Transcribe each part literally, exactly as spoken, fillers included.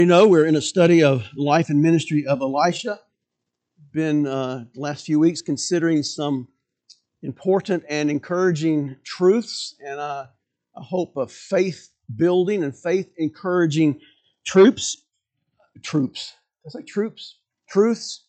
You know, we're in a study of life and ministry of Elisha. Been uh, the last few weeks considering some important and encouraging truths, and uh, I hope of faith building and faith encouraging troops. Troops. Did I say troops? Truths.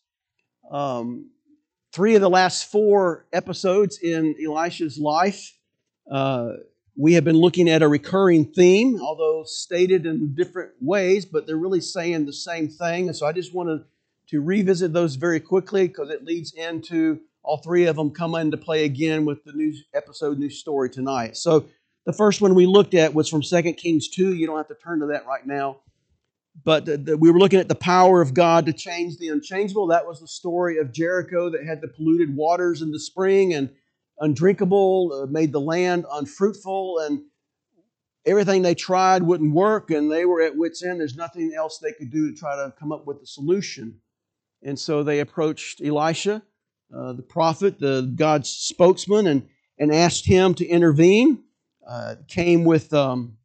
Um, three of the last four episodes in Elisha's life, uh, we have been looking at a recurring theme, although stated in different ways, but they're really saying the same thing. And so I just wanted to revisit those very quickly because it leads into all three of them come into play again with the new episode, new story tonight. So the first one we looked at was from Second Kings two. You don't have to turn to that right now. But the, the, we were looking at the power of God to change the unchangeable. That was the story of Jericho that had the polluted waters in the spring and undrinkable, uh, made the land unfruitful, and everything they tried wouldn't work, and they were at wit's end. There's nothing else they could do to try to come up with a solution. And so they approached Elisha, uh, the prophet, the God's spokesman, and, and asked him to intervene. Uh, came with um,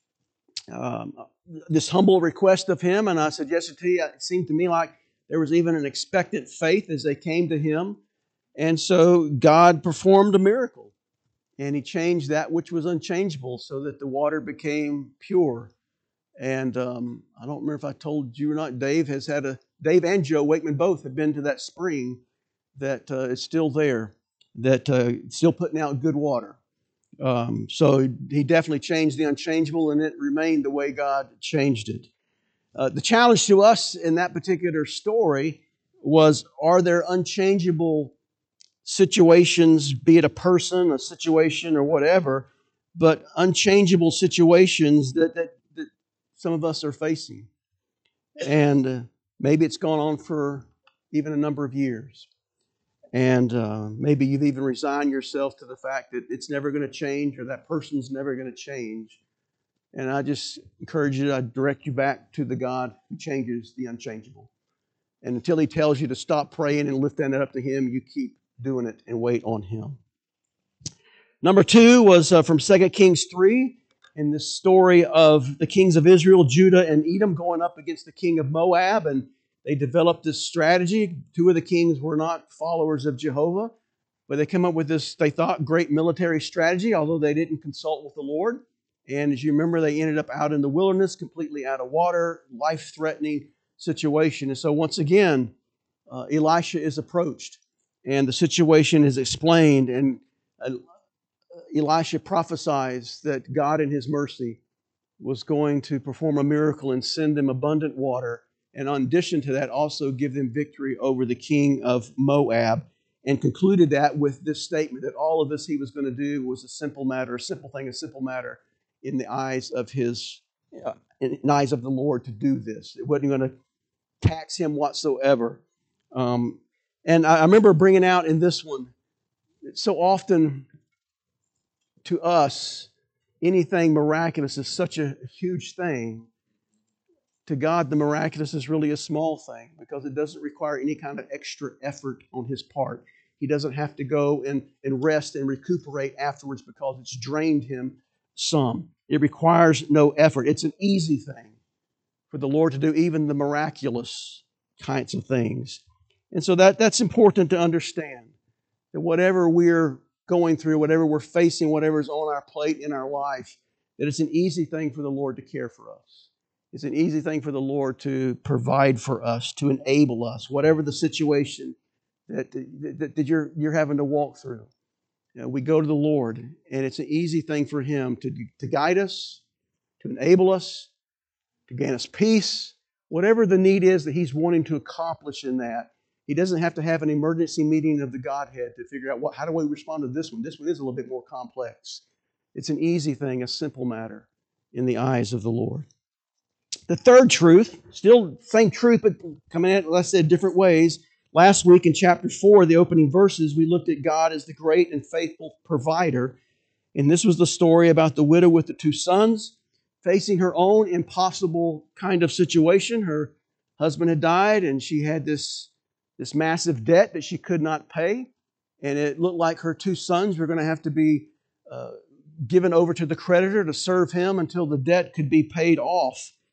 um, this humble request of him, and I suggested to you, it seemed to me like there was even an expectant faith as they came to him. And so God performed a miracle, and He changed that which was unchangeable so that the water became pure. And um, I don't remember if I told you or not, Dave has had a, Dave and Joe Wakeman both have been to that spring that uh, is still there, that uh, still putting out good water. Um, so he definitely changed the unchangeable, and it remained the way God changed it. Uh, the challenge to us in that particular story was, are there unchangeable situations, be it a person, a situation, or whatever, but unchangeable situations that, that, that some of us are facing? And uh, maybe it's gone on for even a number of years. And uh, maybe you've even resigned yourself to the fact that it's never going to change, or that person's never going to change. And I just encourage you, I direct you back to the God who changes the unchangeable. And until He tells you to stop praying and lift that up to Him, you keep doing it and wait on Him. Number two was uh, from Second Kings three, in this story of the kings of Israel, Judah, and Edom going up against the king of Moab, and they developed this strategy. Two of the kings were not followers of Jehovah, but they came up with this, they thought, great military strategy, although they didn't consult with the Lord. And as you remember, they ended up out in the wilderness, completely out of water, life-threatening situation. And so once again, uh, Elisha is approached, and the situation is explained, and uh, Elisha prophesies that God in His mercy was going to perform a miracle and send them abundant water, and in addition to that, also give them victory over the king of Moab, and concluded that with this statement that all of this He was going to do was a simple matter, a simple thing, a simple matter in the eyes of His, uh, in the eyes of the Lord to do this. It wasn't going to tax Him whatsoever. Um, and I, I remember bringing out in this one, so often to us, anything miraculous is such a huge thing. To God, the miraculous is really a small thing because it doesn't require any kind of extra effort on His part. He doesn't have to go and, and rest and recuperate afterwards because it's drained Him some. It requires no effort. It's an easy thing for the Lord to do, even the miraculous kinds of things. And so that, that's important to understand, that whatever we're going through, whatever we're facing, whatever's on our plate in our life, that it's an easy thing for the Lord to care for us. It's an easy thing for the Lord to provide for us, to enable us, whatever the situation that, that, that you're, you're having to walk through. You know, we go to the Lord, and it's an easy thing for Him to, to guide us, to enable us, to gain us peace, whatever the need is that He's wanting to accomplish in that. He doesn't have to have an emergency meeting of the Godhead to figure out, what, how do we respond to this one? This one is a little bit more complex. It's an easy thing, a simple matter in the eyes of the Lord. The third truth, still same truth, but coming at it, let's say, different ways. Last week in chapter four, the opening verses, we looked at God as the great and faithful provider. And this was the story about the widow with the two sons facing her own impossible kind of situation. Her husband had died, and she had this, this massive debt that she could not pay. And it looked like her two sons were going to have to be uh, given over to the creditor to serve him until the debt could be paid off.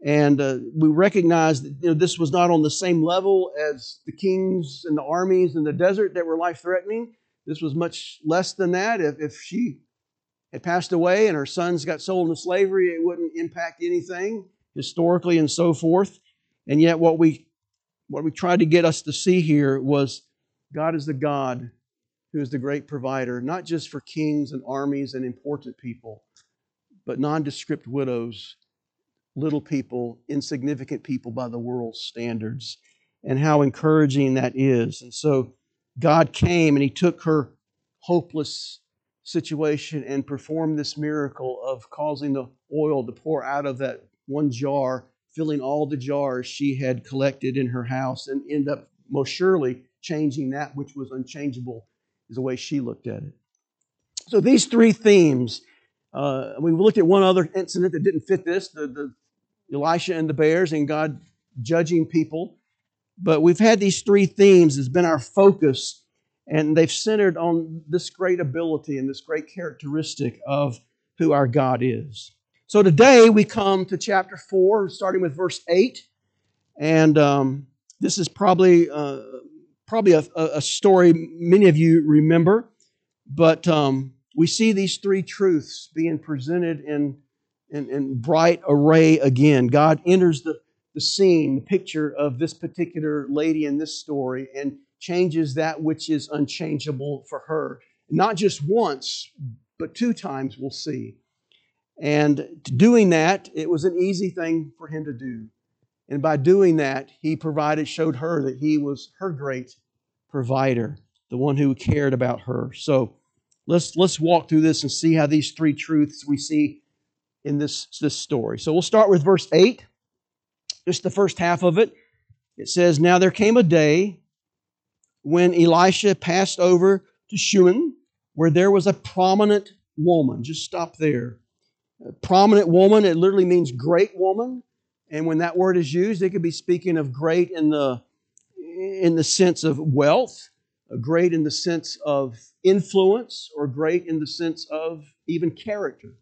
And uh, we recognize that you know, this was not on the same level as the kings and the armies in the desert that were life-threatening. This was much less than that. If, if she had passed away and her sons got sold into slavery, it wouldn't impact anything historically and so forth. And yet what we what we tried to get us to see here was God is the God who is the great provider, not just for kings and armies and important people, but nondescript widows, little people, insignificant people by the world's standards, and how encouraging that is. And so God came and He took her hopeless situation and performed this miracle of causing the oil to pour out of that one jar, filling all the jars she had collected in her house, and end up most surely changing that which was unchangeable, is the way she looked at it. So these three themes, uh, we looked at one other incident that didn't fit this, the, the Elisha and the bears and God judging people. But we've had these three themes has been our focus, and they've centered on this great ability and this great characteristic of who our God is. So today we come to chapter four, starting with verse eight. And um, this is probably uh, probably a, a story many of you remember. But um, we see these three truths being presented in, in, in bright array again. God enters the, the scene, the picture of this particular lady in this story, and changes that which is unchangeable for her. Not just once, but two times we'll see. And doing that, it was an easy thing for Him to do. And by doing that, He provided, showed her that He was her great provider, the one who cared about her. So let's let's walk through this and see how these three truths we see in this, this story. So we'll start with verse eight, just the first half of it. It says, "Now there came a day when Elisha passed over to Shunem, where there was a prominent woman." Just stop there. A prominent woman, it literally means great woman. And when that word is used, it could be speaking of great in the in the sense of wealth, great in the sense of influence, or great in the sense of even character.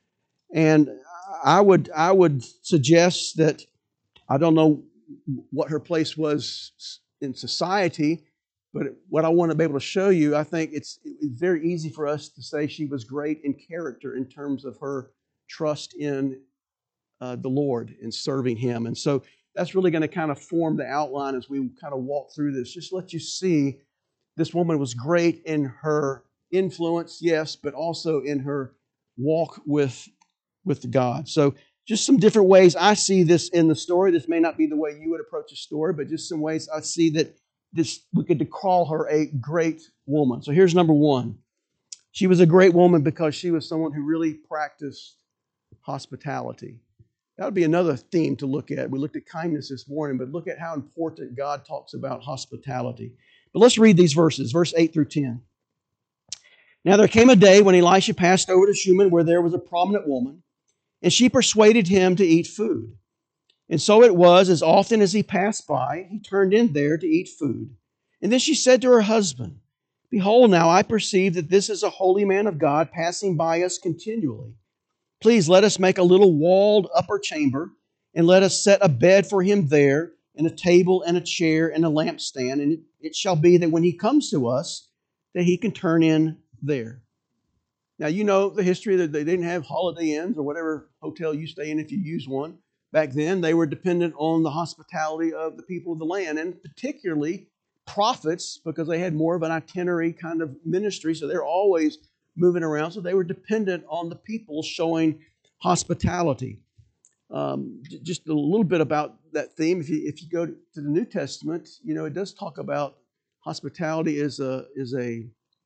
And I would I would suggest that, I don't know what her place was in society, but what I want to be able to show you, I think it's, it's very easy for us to say she was great in character in terms of her trust in uh, the Lord and serving Him. And so that's really going to kind of form the outline as we kind of walk through this. Just let you see this woman was great in her influence, yes, but also in her walk with, with God. So just some different ways I see this in the story. This may not be the way you would approach a story, but just some ways I see that this we could call her a great woman. So here's number one. She was a great woman because she was someone who really practiced hospitality. That would be another theme to look at. We looked at kindness this morning, but look at how important God talks about hospitality. But let's read these verses, verse eight through ten. "Now there came a day when Elisha passed over to Shunem, where there was a prominent woman, and she persuaded him to eat food. And so it was, as often as he passed by, he turned in there to eat food. And then she said to her husband, 'Behold, now I perceive that this is a holy man of God passing by us continually. Please let us make a little walled upper chamber, and let us set a bed for him there, and a table and a chair and a lampstand. And it, it shall be that when he comes to us, that he can turn in there.'" Now, you know the history that they didn't have Holiday Inns or whatever hotel you stay in if you use one. Back then, they were dependent on the hospitality of the people of the land, and particularly prophets, because they had more of an itinerary kind of ministry, so they're always moving around, so they were dependent on the people showing hospitality. Um, just a little bit about that theme. If you if you go to the New Testament, you know it does talk about hospitality is a is a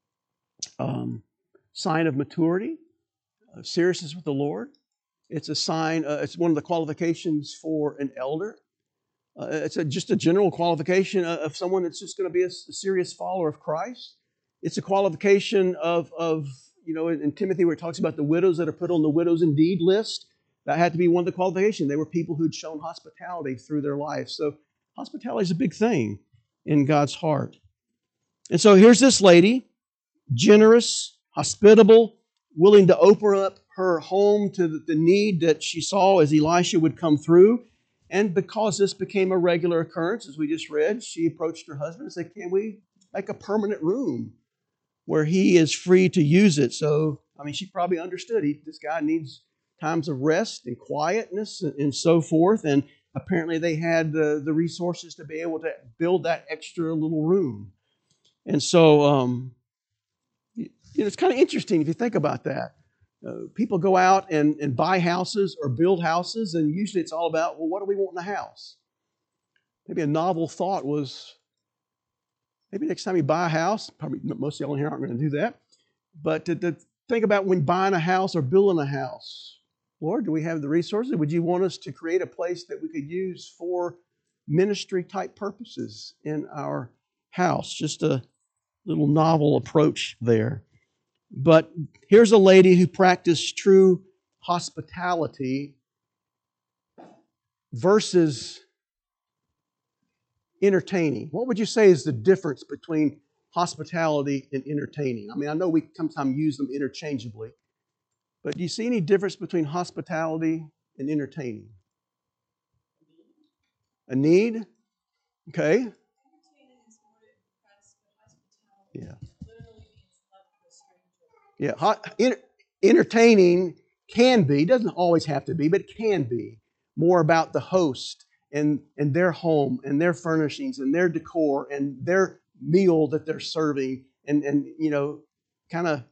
um, sign of maturity, of seriousness with the Lord. It's a sign. Uh, it's one of the qualifications for an elder. Uh, it's a, just a general qualification of someone that's just going to be a, a serious follower of Christ. It's a qualification of, of you know, in, in Timothy where it talks about the widows that are put on the widows indeed list. That had to be one of the qualifications. They were people who'd shown hospitality through their life. So hospitality is a big thing in God's heart. And so here's this lady, generous, hospitable, willing to open up her home to the, the need that she saw as Elisha would come through. And because this became a regular occurrence, as we just read, she approached her husband and said, can we make a permanent room where he is free to use it? So, I mean, she probably understood he, this guy needs times of rest and quietness and, and so forth. And apparently they had the, the resources to be able to build that extra little room. And so, um, you know, it's kind of interesting if you think about that. Uh, people go out and, and buy houses or build houses, and usually it's all about, well, what do we want in a house? Maybe a novel thought was, maybe next time you buy a house, probably most of y'all in here aren't going to do that, but to, to think about when buying a house or building a house. Lord, do we have the resources? Would you want us to create a place that we could use for ministry-type purposes in our house? Just a little novel approach there. But here's a lady who practiced true hospitality versus entertaining. What would you say is the difference between hospitality and entertaining? I mean, I know we sometimes use them interchangeably, but do you see any difference between hospitality and entertaining? A need? Okay. Yeah. Yeah. Hot, enter, entertaining can be, doesn't always have to be, but it can be more about the host and, and their home and their furnishings and their decor and their meal that they're serving and, and you know, kind of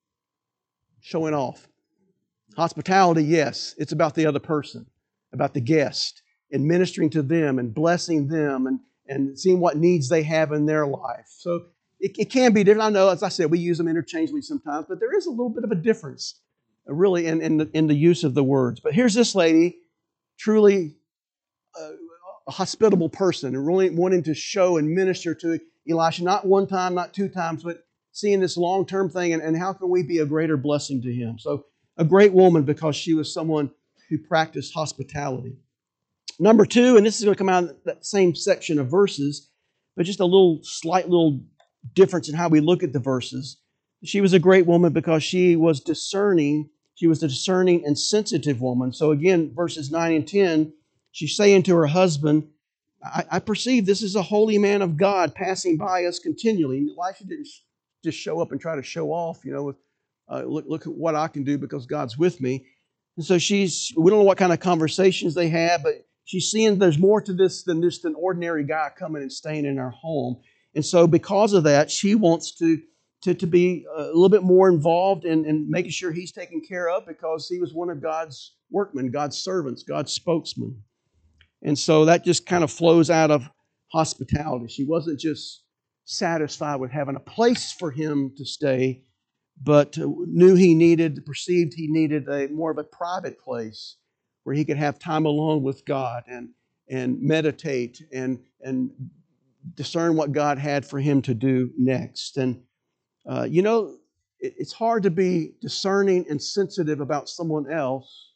showing off. Hospitality, yes, it's about the other person, about the guest, and ministering to them and blessing them and, and seeing what needs they have in their life. So it, it can be different. I know, as I said, we use them interchangeably sometimes, but there is a little bit of a difference, uh, really, in, in, the, in the use of the words. But here's this lady, truly uh, a hospitable person, and really wanting to show and minister to Elisha, not one time, not two times, but seeing this long-term thing, and, and how can we be a greater blessing to him? So a great woman because she was someone who practiced hospitality. Number two, and this is going to come out of that same section of verses, but just a little slight little difference in how we look at the verses. She was a great woman because she was discerning. She was a discerning and sensitive woman. So again, verses nine and ten, she's saying to her husband, I, I perceive this is a holy man of God passing by us continually. And Elisha didn't just show up and try to show off, you know, with, uh, look, look at what I can do because God's with me. And so she's, we don't know what kind of conversations they had, but she's seeing there's more to this than just an ordinary guy coming and staying in her home. And so because of that, she wants to, to, to be a little bit more involved in, in making sure he's taken care of because he was one of God's workmen, God's servants, God's spokesman. And so that just kind of flows out of hospitality. She wasn't just satisfied with having a place for him to stay, but knew he needed, perceived he needed a more of a private place where he could have time alone with God and, and meditate and, and discern what God had for him to do next. And, uh, you know, it, it's hard to be discerning and sensitive about someone else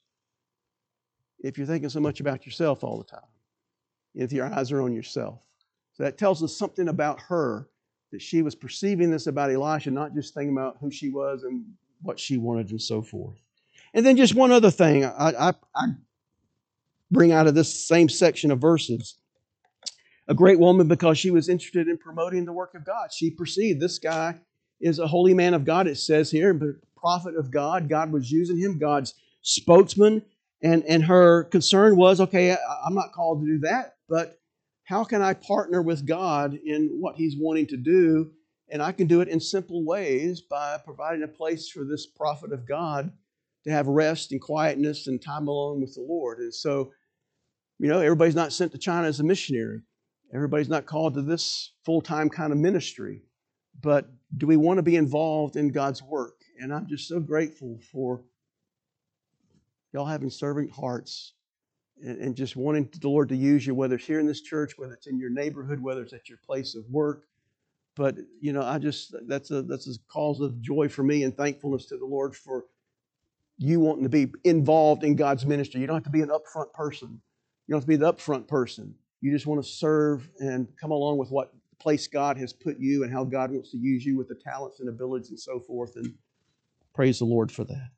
if you're thinking so much about yourself all the time, if your eyes are on yourself. So that tells us something about her, that she was perceiving this about Elisha, not just thinking about who she was and what she wanted and so forth. And then just one other thing I, I, I bring out of this same section of verses. A great woman because she was interested in promoting the work of God. She perceived this guy is a holy man of God, it says here, but prophet of God. God was using him, God's spokesman. And, and her concern was, okay, I'm not called to do that, but how can I partner with God in what he's wanting to do? And I can do it in simple ways by providing a place for this prophet of God to have rest and quietness and time alone with the Lord. And so, you know, everybody's not sent to China as a missionary. Everybody's not called to this full-time kind of ministry. But do we want to be involved in God's work? And I'm just so grateful for y'all having servant hearts and, and just wanting the Lord to use you, whether it's here in this church, whether it's in your neighborhood, whether it's at your place of work. But, you know, I just, that's a, that's a cause of joy for me and thankfulness to the Lord for you wanting to be involved in God's ministry. You don't have to be an upfront person. You don't have to be the upfront person. You just want to serve and come along with what place God has put you and how God wants to use you with the talents and abilities and so forth. And Praise the Lord for that.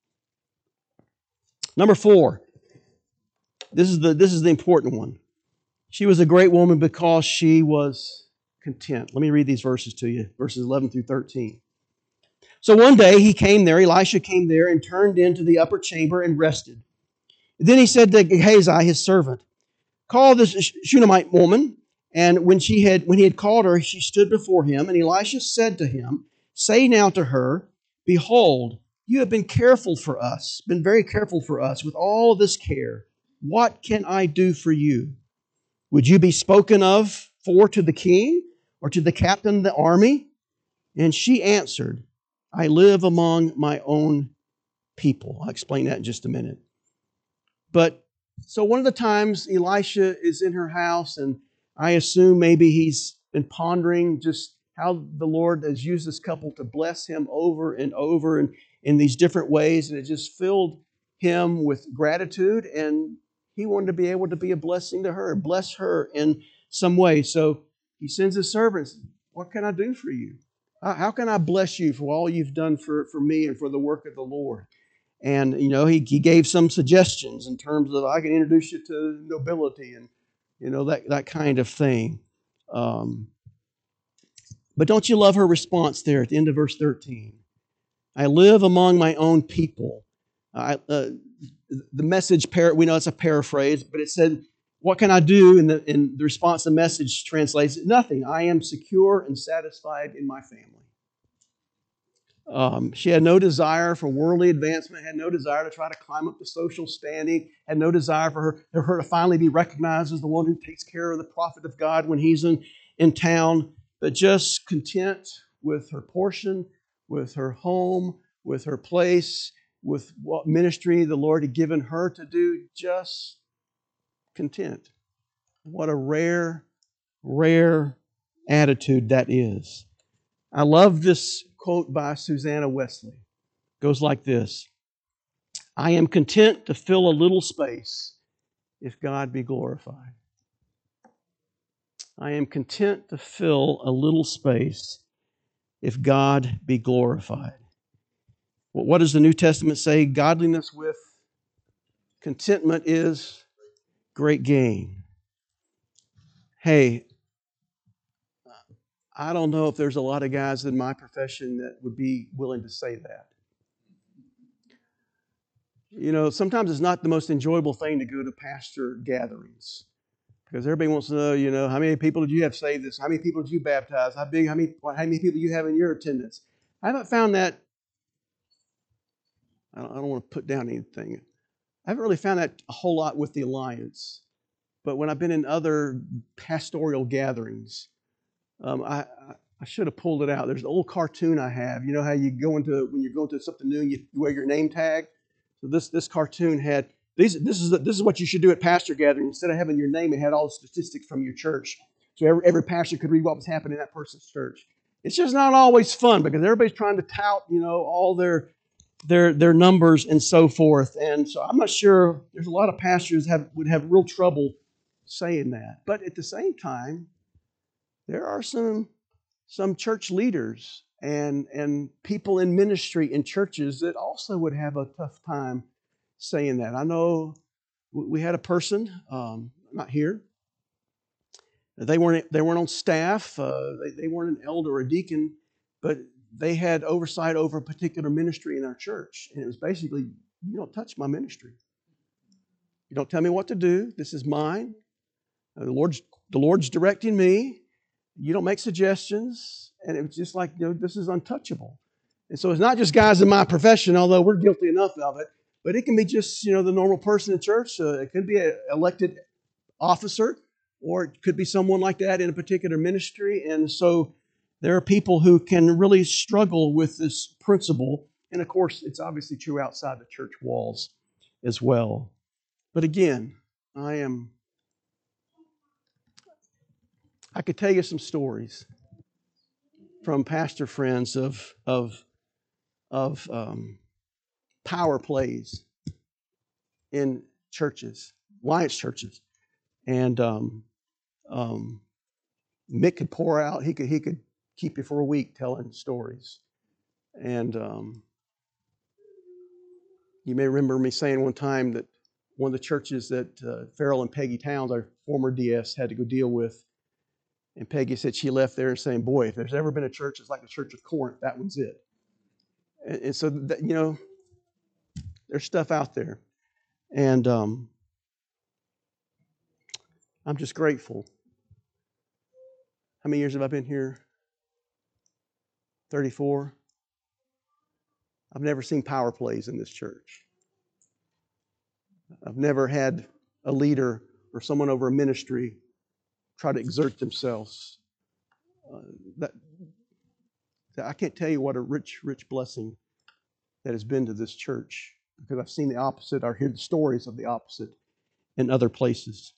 Number four. This is the this is the important one. She was a great woman because she was content. Let me read these verses to you, verses eleven through thirteen. So one day he came there, Elisha came there and turned into the upper chamber and rested. Then he said to Gehazi, his servant, call this Shunammite woman. And when she had when he had called her, she stood before him. And Elisha said to him, say now to her, behold, you have been careful for us, been very careful for us with all this care. What can I do for you? Would you be spoken of for to the king or to the captain of the army? And she answered, I live among my own people. I'll explain that in just a minute. But so one of the times Elisha is in her house, and I assume maybe he's been pondering just how the Lord has used this couple to bless him over and over and in these different ways, and it just filled him with gratitude, and he wanted to be able to be a blessing to her, bless her in some way. So he sends his servants, what can I do for you? How can I bless you for all you've done for, for me and for the work of the Lord? And, you know, he, he gave some suggestions in terms of, I can introduce you to nobility and, you know, that, that kind of thing. Um, but don't you love her response there at the end of verse thirteen? I live among my own people. I, uh, the message, par- we know it's a paraphrase, but it said, what can I do? And the, in the response, the message translates, nothing. I am secure and satisfied in my family. Um, she had no desire for worldly advancement, had no desire to try to climb up the social standing, had no desire for her, for her to finally be recognized as the one who takes care of the prophet of God when he's in, in town, but just content with her portion, with her home, with her place, with what ministry the Lord had given her to do, just content. What a rare, rare attitude that is. I love this quote by Susanna Wesley. It goes like this. I am content to fill a little space if God be glorified. I am content to fill a little space if God be glorified. What does the New Testament say? Godliness with contentment is great gain. Hey, I don't know if there's a lot of guys in my profession that would be willing to say that. You know, sometimes it's not the most enjoyable thing to go to pastor gatherings because everybody wants to know, you know, how many people did you have saved this? How many people did you baptize? How big, how many, how many people do you have in your attendance? I haven't found that, I don't, I don't want to put down anything. I haven't really found that a whole lot with the Alliance. But when I've been in other pastoral gatherings, um, I, I, I should have pulled it out. There's an old cartoon I have. You know how you go into, when you're going to something new, you wear your name tag? So this this cartoon had these. This is the, this is what you should do at pastor gathering. Instead of having your name, it had all the statistics from your church, so every, every pastor could read what was happening in that person's church. It's just not always fun because everybody's trying to tout, you know, all their their their numbers and so forth. And so I'm not sure. There's a lot of pastors have would have real trouble saying that. But at the same time, there are some some church leaders and and people in ministry in churches that also would have a tough time saying that. I know we had a person, um, not here. They weren't they weren't on staff. Uh, they, they weren't an elder or a deacon, but they had oversight over a particular ministry in our church, and it was basically, you don't touch my ministry. You don't tell me what to do. This is mine. Uh, the Lord's the Lord's directing me. You don't make suggestions. And it was just like, you know, this is untouchable. And so it's not just guys in my profession, although we're guilty enough of it, but it can be just, you know, the normal person in church. Uh, it could be an elected officer, or it could be someone like that in a particular ministry. And so there are people who can really struggle with this principle. And of course, it's obviously true outside the church walls as well. But again, I am, I could tell you some stories from pastor friends of of of um, power plays in churches, Alliance churches, and um, um, Mick could pour out. He could he could keep you for a week telling stories, and um, You may remember me saying one time that one of the churches that uh, Farrell and Peggy Towns, our former D S, had to go deal with, and Peggy said she left there and saying, boy, if there's ever been a church that's like the Church of Corinth, that one's it. And, and so, that, you know, there's stuff out there. And um, I'm just grateful. How many years have I been here? thirty-four. I've never seen power plays in this church. I've never had a leader or someone over a ministry try to exert themselves. Uh, that, that I can't tell you what a rich, rich blessing that has been to this church, because I've seen the opposite, or heard the stories of the opposite in other places.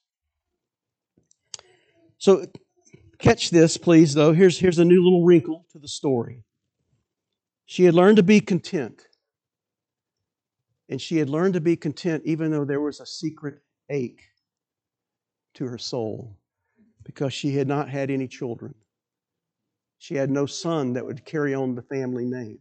So catch this, please, though. Here's, here's a new little wrinkle to the story. She had learned to be content. And she had learned to be content even though there was a secret ache to her soul, because she had not had any children. She had no son that would carry on the family name.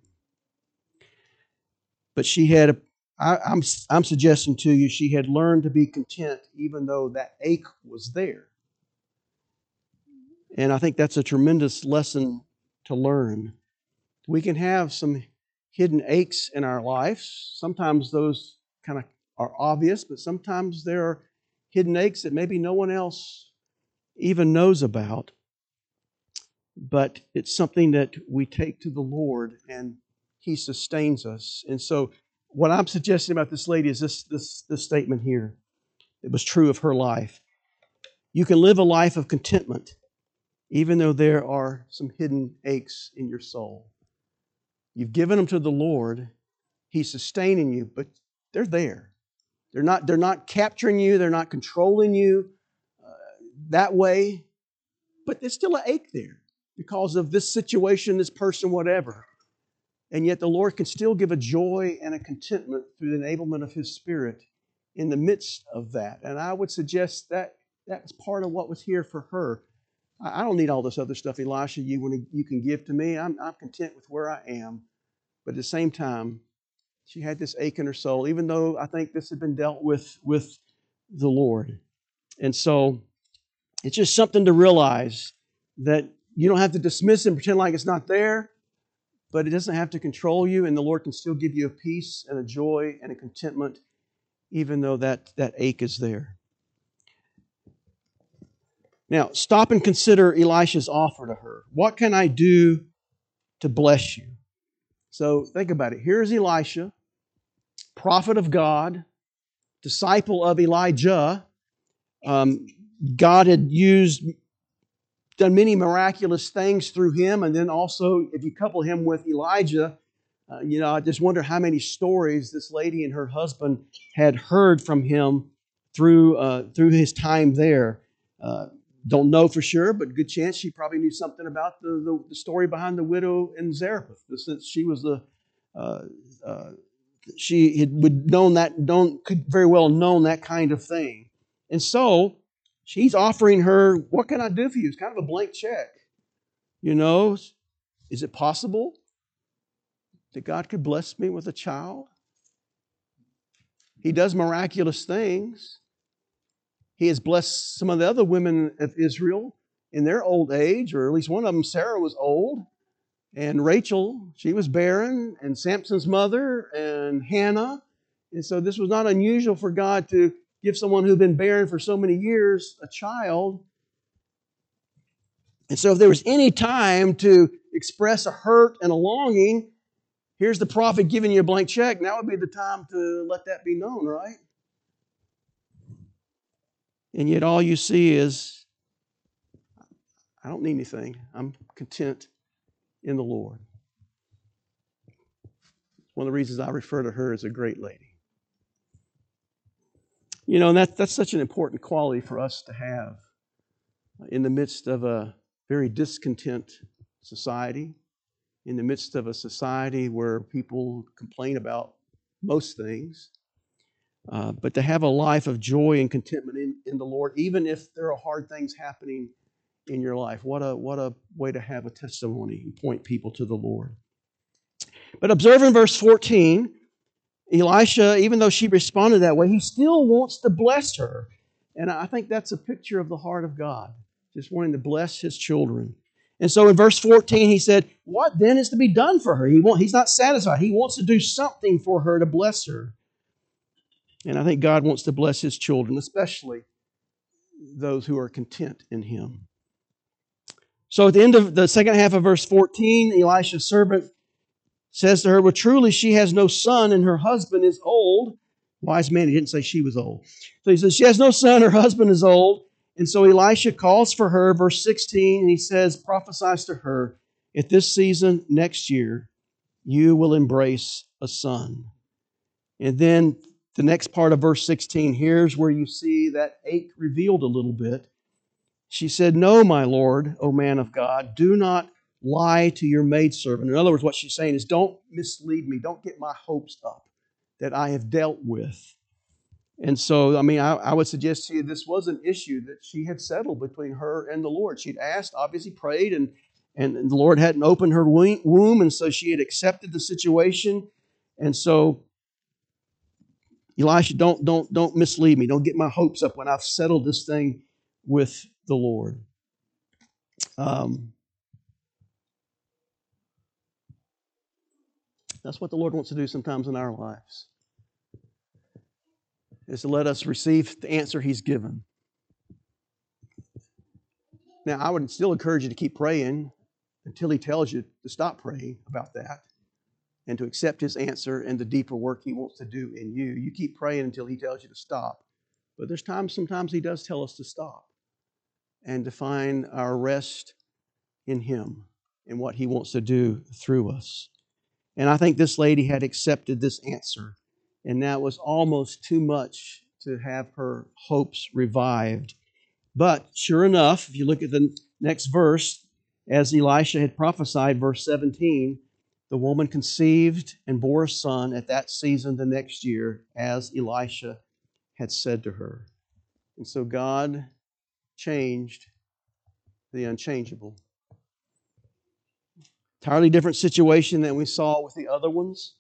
But she had, a, I, I'm, I'm suggesting to you, she had learned to be content even though that ache was there. And I think that's a tremendous lesson to learn. We can have some hidden aches in our lives. Sometimes those kind of are obvious, but sometimes there are hidden aches that maybe no one else even knows about. But it's something that we take to the Lord, and He sustains us. And so what I'm suggesting about this lady is this, this, this statement here. It was true of her life. You can live a life of contentment even though there are some hidden aches in your soul. You've given them to the Lord. He's sustaining you, but they're there. They're not, they're not capturing you. They're not controlling you uh, that way. But there's still an ache there because of this situation, this person, whatever. And yet the Lord can still give a joy and a contentment through the enablement of His Spirit in the midst of that. And I would suggest that that's part of what was here for her. I don't need all this other stuff, Elisha, you, when you can give to me. I'm, I'm content with where I am. But at the same time, she had this ache in her soul, even though I think this had been dealt with with the Lord. And so it's just something to realize that you don't have to dismiss it and pretend like it's not there, but it doesn't have to control you, and the Lord can still give you a peace and a joy and a contentment, even though that, that ache is there. Now, stop and consider Elisha's offer to her. What can I do to bless you? So think about it. Here's Elisha, prophet of God, disciple of Elijah. Um, God had used, done many miraculous things through him, and then also, if you couple him with Elijah, uh, you know, I just wonder how many stories this lady and her husband had heard from him through uh, through his time there. Uh, Don't know for sure, but good chance she probably knew something about the, the, the story behind the widow in Zarephath, since she was the uh, uh, she had would known that known could very well have known that kind of thing, and so she's offering her, "What can I do for you?" It's kind of a blank check, you know. Is it possible that God could bless me with a child? He does miraculous things. He has blessed some of the other women of Israel in their old age, or at least one of them, Sarah, was old. And Rachel, she was barren, and Samson's mother, and Hannah. And so this was not unusual for God to give someone who had been barren for so many years a child. And so if there was any time to express a hurt and a longing, here's the prophet giving you a blank check. Now would be the time to let that be known, right? And yet all you see is, I don't need anything. I'm content in the Lord. One of the reasons I refer to her as a great lady. You know, and that, that's such an important quality for us to have in the midst of a very discontent society, in the midst of a society where people complain about most things. Uh, but to have a life of joy and contentment in, in the Lord, even if there are hard things happening in your life. What a, what a way to have a testimony and point people to the Lord. But observe in verse fourteen, Elisha, even though she responded that way, he still wants to bless her. And I think that's a picture of the heart of God, just wanting to bless His children. And so in verse fourteen, he said, what then is to be done for her? He want, he's not satisfied. He wants to do something for her to bless her. And I think God wants to bless His children, especially those who are content in Him. So at the end of the second half of verse fourteen, Elisha's servant says to her, well, truly she has no son and her husband is old. Wise man, he didn't say she was old. So he says, she has no son, her husband is old. And so Elisha calls for her, verse sixteen, and he says, prophesies to her, at this season next year, you will embrace a son. And then the next part of verse sixteen, here's where you see that ache revealed a little bit. She said, no, my Lord, O man of God, do not lie to your maidservant. In other words, what she's saying is, don't mislead me. Don't get my hopes up that I have dealt with. And so, I mean, I, I would suggest to you this was an issue that she had settled between her and the Lord. She'd asked, obviously prayed, and, and the Lord hadn't opened her womb, and so she had accepted the situation. And so, Elisha, don't, don't, don't mislead me. Don't get my hopes up when I've settled this thing with the Lord. Um, that's what the Lord wants to do sometimes in our lives, is to let us receive the answer He's given. Now, I would still encourage you to keep praying until He tells you to stop praying about that and to accept His answer and the deeper work He wants to do in you. You keep praying until He tells you to stop. But there's times, sometimes He does tell us to stop and to find our rest in Him and what He wants to do through us. And I think this lady had accepted this answer, and that was almost too much to have her hopes revived. But sure enough, if you look at the next verse, as Elisha had prophesied, verse seventeen, the woman conceived and bore a son at that season the next year, as Elisha had said to her. And so God changed the unchangeable. Entirely different situation than we saw with the other ones.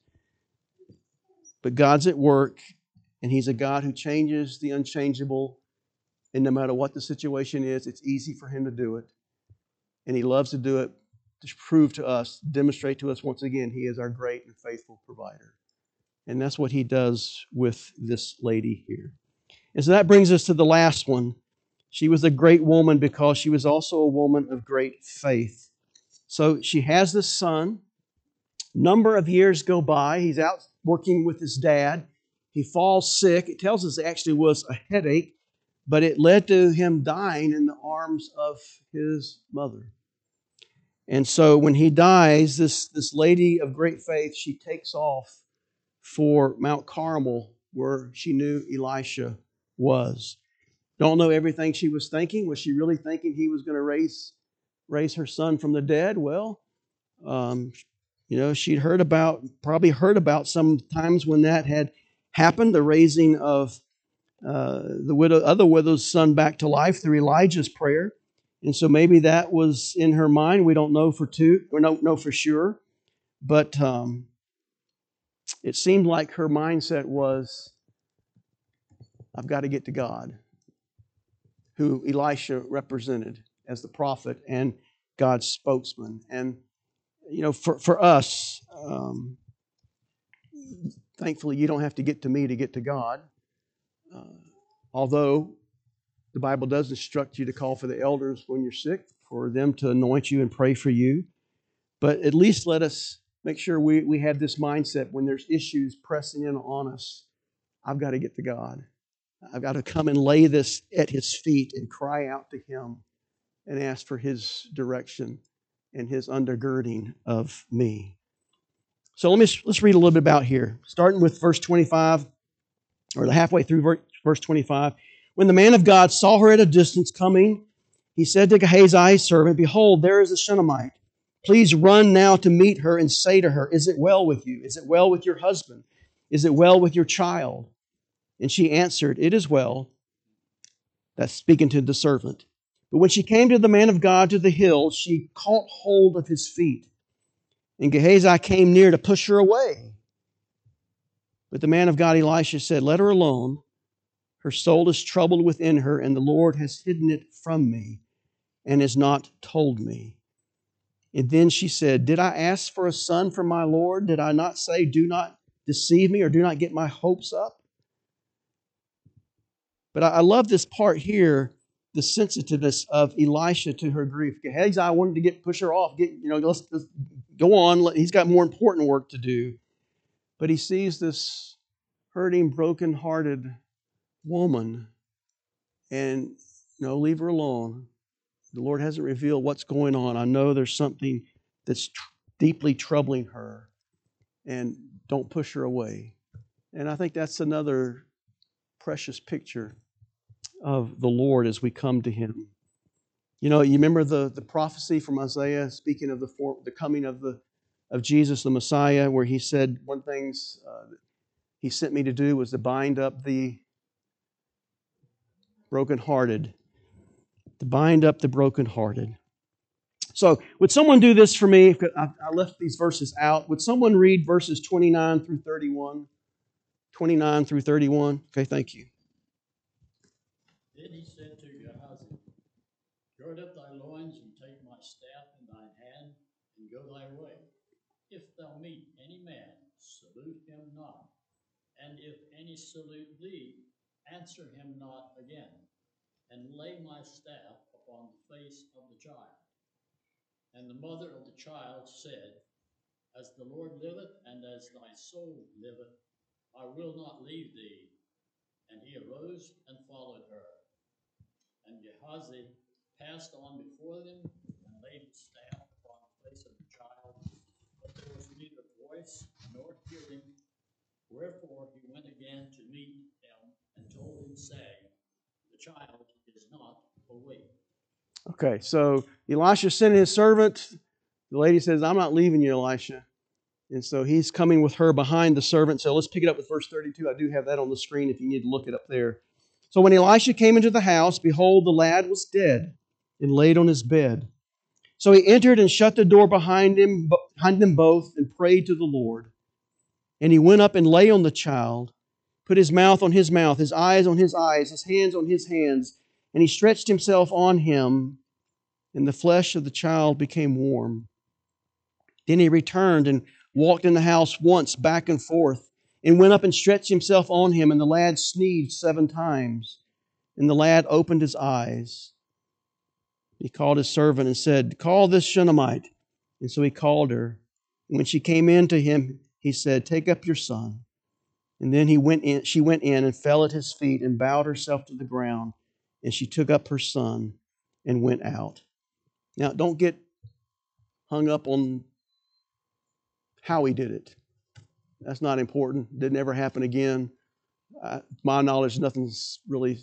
But God's at work, and He's a God who changes the unchangeable. And no matter what the situation is, it's easy for Him to do it. And He loves to do it to prove to us, demonstrate to us once again, He is our great and faithful provider. And that's what He does with this lady here. And so that brings us to the last one. She was a great woman because she was also a woman of great faith. So she has this son. Number of years go by. He's out working with his dad. He falls sick. It tells us it actually was a headache, but it led to him dying in the arms of his mother. And so when he dies, this, this lady of great faith, she takes off for Mount Carmel, where she knew Elisha was. Don't know everything she was thinking. Was she really thinking he was going to raise, raise her son from the dead? Well, um, you know, she'd heard about, probably heard about some times when that had happened, the raising of uh, the widow, other widow's son back to life through Elijah's prayer. And so maybe that was in her mind. We don't know for two, or don't know for sure. But um, it seemed like her mindset was, I've got to get to God, who Elisha represented as the prophet and God's spokesman. And, you know, for, for us, um, thankfully, you don't have to get to me to get to God. Uh, although the Bible does instruct you to call for the elders when you're sick, for them to anoint you and pray for you. But at least let us make sure we, we have this mindset when there's issues pressing in on us. I've got to get to God. I've got to come and lay this at His feet and cry out to Him and ask for His direction and His undergirding of me. So let me let's read a little bit about here, starting with verse twenty-five, or halfway through verse twenty-five. When the man of God saw her at a distance coming, he said to Gehazi, his servant, behold, there is a Shunammite. Please run now to meet her and say to her, is it well with you? Is it well with your husband? Is it well with your child? And she answered, it is well. That's speaking to the servant. But when she came to the man of God to the hill, she caught hold of his feet. And Gehazi came near to push her away. But the man of God, Elisha, said, "Let her alone. Her soul is troubled within her, and the Lord has hidden it from me and has not told me." And then she said, "Did I ask for a son from my Lord? Did I not say, 'Do not deceive me,' or 'do not get my hopes up'?" But I love this part here, the sensitiveness of Elisha to her grief. Gehazi wanted to get push her off. Get, you know, let's, let's go on. He's got more important work to do. But he sees this hurting, broken-hearted woman, and no, leave her alone. The Lord hasn't revealed what's going on. I know there's something that's tr- deeply troubling her, and don't push her away. And I think that's another precious picture of the Lord as we come to Him. You know, you remember the, the prophecy from Isaiah speaking of the for, the coming of the of Jesus, the Messiah, where He said one things uh, He sent me to do was to bind up the brokenhearted, to bind up the brokenhearted. So, would someone do this for me? I, I left these verses out. Would someone read verses twenty-nine through thirty-one? twenty-nine through thirty-one. Okay, thank you. Then he said to Gehazi, "Gird up thy loins and take my staff in thine hand and go thy way. If thou meet any man, salute him not. And if any salute thee, answer him not again. And lay my staff upon the face of the child." And the mother of the child said, "As the Lord liveth, and as thy soul liveth, I will not leave thee." And he arose and followed her. And Gehazi passed on before them and laid his staff upon the face of the child, but there was neither voice nor hearing. Wherefore he went again to meet him and told him, saying, "The child is not awake." Okay, so Elisha sent his servant. The lady says, "I'm not leaving you, Elisha." And so he's coming with her behind the servant. So let's pick it up with verse thirty-two. I do have that on the screen if you need to look it up there. "So when Elisha came into the house, behold, the lad was dead and laid on his bed. So he entered and shut the door behind him, behind them both, and prayed to the Lord. And he went up and lay on the child, put his mouth on his mouth, his eyes on his eyes, his hands on his hands, and he stretched himself on him, and the flesh of the child became warm. Then he returned and walked in the house once back and forth, and went up and stretched himself on him, and the lad sneezed seven times. And the lad opened his eyes. He called his servant and said, 'Call this Shunammite.' And so he called her. And when she came in to him, he said, 'Take up your son.' And then he went in, she went in and fell at his feet and bowed herself to the ground. And she took up her son and went out." Now, don't get hung up on how he did it. That's not important. Didn't ever happen again. Uh, my knowledge, nothing's really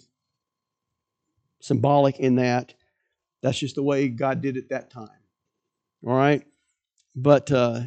symbolic in that. That's just the way God did it that time. All right? But uh,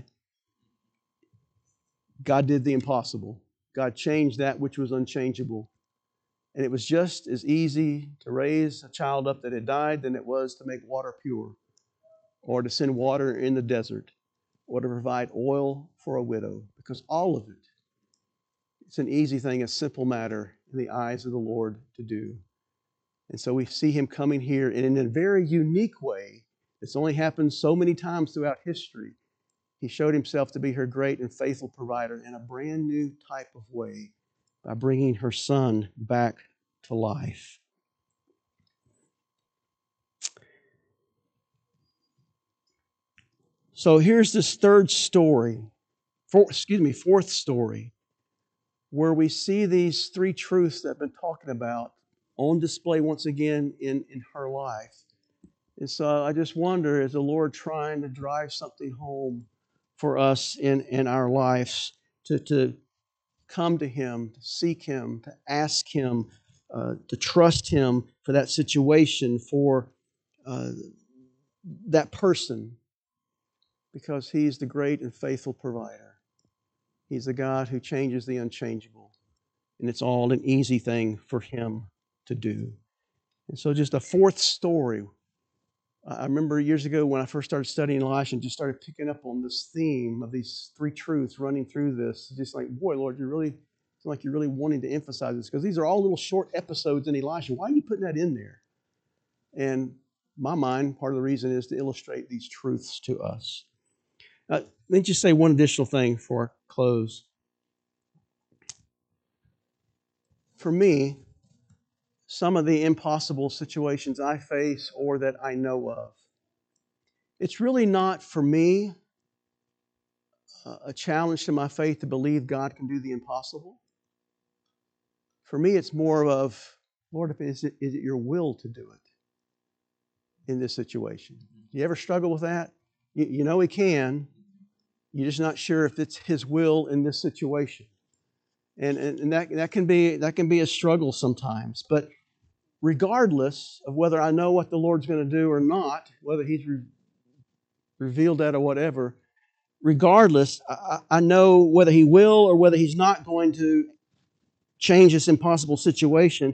God did the impossible. God changed that which was unchangeable. And it was just as easy to raise a child up that had died than it was to make water pure, or to send water in the desert, or to provide oil for a widow, because all of it, it's an easy thing, a simple matter in the eyes of the Lord to do. And so we see him coming here, and in a very unique way, it's only happened so many times throughout history. He showed himself to be her great and faithful provider in a brand new type of way by bringing her son back to life. So here's this third story, four, excuse me, fourth story, where we see these three truths that I've been talking about on display once again in, in her life. And so I just wonder, is the Lord trying to drive something home for us in, in our lives, to, to come to Him, to seek Him, to ask Him, uh, to trust Him for that situation, for uh, that person, because He's the great and faithful provider. He's the God who changes the unchangeable, and it's all an easy thing for Him to do. And so just a fourth story. I remember years ago when I first started studying Elisha and just started picking up on this theme of these three truths running through this. Just like, boy, Lord, you're really like you're really wanting to emphasize this, because these are all little short episodes in Elisha. Why are you putting that in there? And my mind, part of the reason is to illustrate these truths to us. Uh, let me just say one additional thing before I close. For me, some of the impossible situations I face or that I know of, it's really not for me a challenge to my faith to believe God can do the impossible. For me, it's more of, Lord, is it, is it your will to do it in this situation? You ever struggle with that? You, you know He can. You're just not sure if it's His will in this situation. And, and, and that, that, can be, that can be a struggle sometimes. But regardless of whether I know what the Lord's going to do or not, whether He's re- revealed that or whatever, regardless, I, I know whether He will or whether He's not going to change this impossible situation,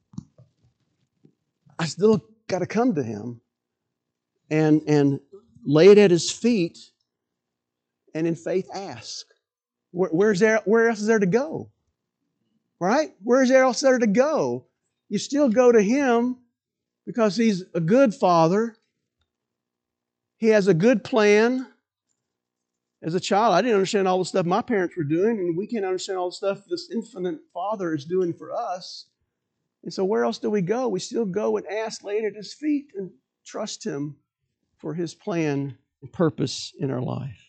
I still got to come to Him and, and lay it at His feet and in faith ask. Where, where's there, where else is there to go? Right? Where's there else there to go? You still go to Him because He's a good Father. He has a good plan. As a child, I didn't understand all the stuff my parents were doing, and we can't understand all the stuff this infinite Father is doing for us. And so where else do we go? We still go and ask, lay it at His feet, and trust Him for His plan and purpose in our life.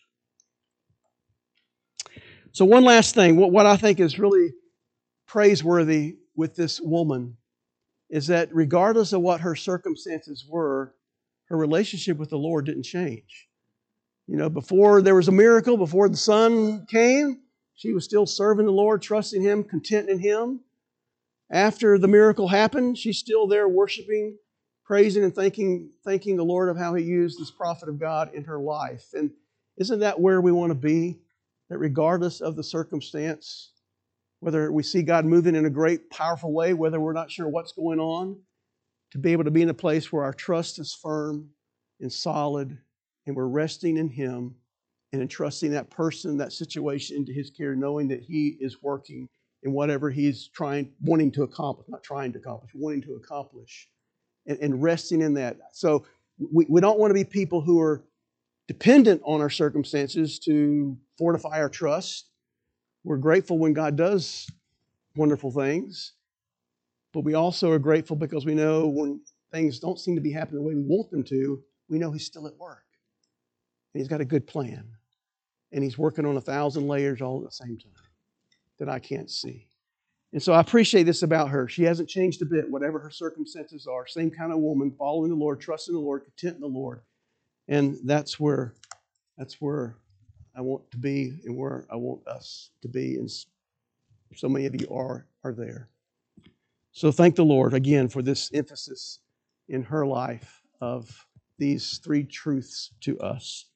So one last thing, what, what I think is really praiseworthy with this woman is that regardless of what her circumstances were, her relationship with the Lord didn't change. You know, before there was a miracle, before the son came, she was still serving the Lord, trusting Him, content in Him. After the miracle happened, she's still there worshiping, praising, and thanking, thanking the Lord of how He used this prophet of God in her life. And isn't that where we want to be? That regardless of the circumstance, whether we see God moving in a great, powerful way, whether we're not sure what's going on, to be able to be in a place where our trust is firm and solid, and we're resting in Him and entrusting that person, that situation into His care, knowing that He is working in whatever He's trying, wanting to accomplish, not trying to accomplish, wanting to accomplish, and, and resting in that. So we, we don't want to be people who are dependent on our circumstances to fortify our trust. We're grateful when God does wonderful things, but we also are grateful because we know when things don't seem to be happening the way we want them to, we know He's still at work. And He's got a good plan. And He's working on a thousand layers all at the same time that I can't see. And so I appreciate this about her. She hasn't changed a bit, whatever her circumstances are. Same kind of woman, following the Lord, trusting the Lord, content in the Lord. And that's where, that's where I want to be and where I want us to be. And so many of you are, are there. So thank the Lord again for this emphasis in her life of these three truths to us.